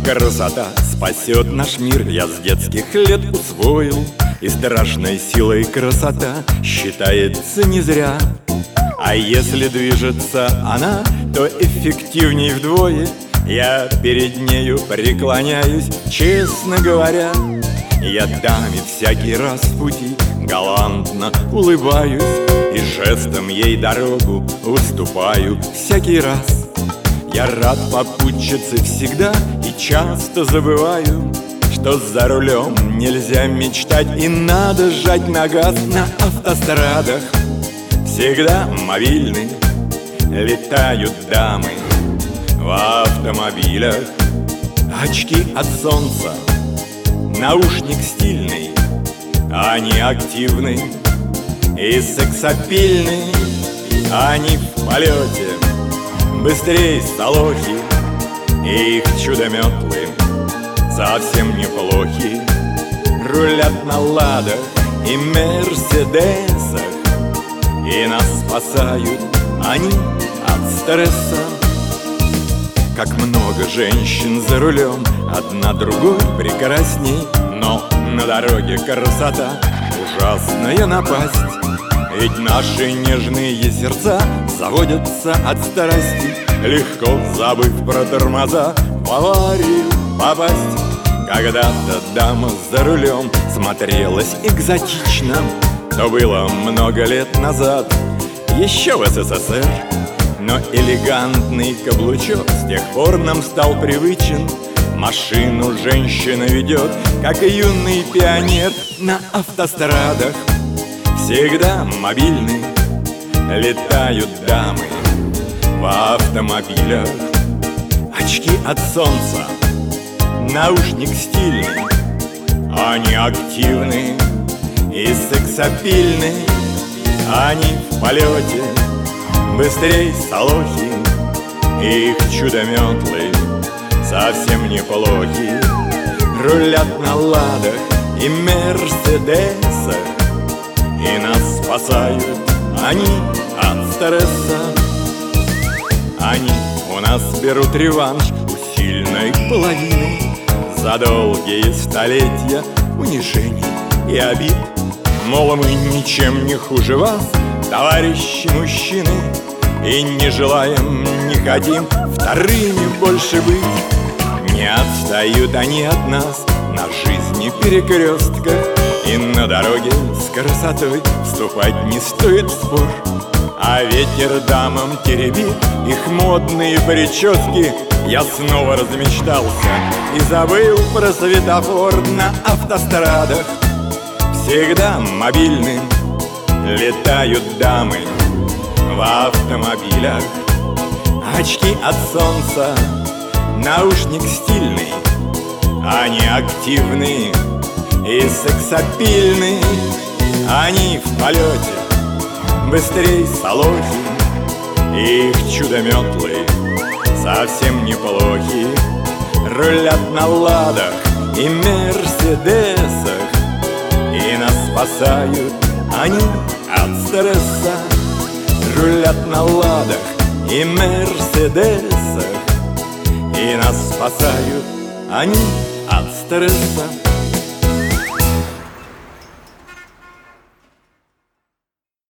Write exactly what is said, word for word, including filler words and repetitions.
красота спасет наш мир, я с детских лет усвоил. И страшной силой красота считается не зря. А если движется она, то эффективней вдвое. Я перед нею преклоняюсь, честно говоря. Я даме всякий раз в пути галантно улыбаюсь и жестом ей дорогу уступаю всякий раз. Я рад попутчице всегда и часто забываю, что за рулем нельзя мечтать и надо жать на газ. На автострадах всегда мобильны летают дамы в автомобилях. Очки от солнца, наушник стильный, они активны и сексапильны. Они в полете быстрее солохи, и их чудо-метлы совсем неплохи. Рулят на ладах и мерседесах, и нас спасают они от стресса. Как много женщин за рулем, одна другой прекрасней. Но на дороге красота ужасная напасть. Ведь наши нежные сердца заводятся от старости, легко забыв про тормоза в аварию попасть. Когда-то дама за рулем смотрелась экзотично, то было много лет назад, еще в СССР. Но элегантный каблучок с тех пор нам стал привычен. Машину женщина ведет, как и юный пионер. На автострадах всегда мобильны летают дамы в автомобилях. Очки от солнца, наушник стильный, они активны и сексапильны. Они в полете быстрей солохи, и их чудо-метлы совсем неплохи. Рулят на ладах и мерседесах, и нас спасают они от стресса. Они у нас берут реванш у сильной половины за долгие столетия унижений и обид. Мол, мы ничем не хуже вас, товарищи мужчины, и не желаем, не хотим вторыми больше быть. Не отстают они от нас на жизни перекрестках, и на дороге с красотой вступать не стоит в спор. А ветер дамам теребит их модные прически. Я снова размечтался и забыл про светофор. На автострадах всегда мобильны летают дамы в автомобилях. Очки от солнца, наушник стильный, они активны и сексапильны. Они в полете быстрей солохи, и их чудо-метлы совсем неплохи. Рулят на ладах и мерседесах, и нас спасают они от стресса. Рулят на ладах и мерседесах, и нас спасают они от стресса.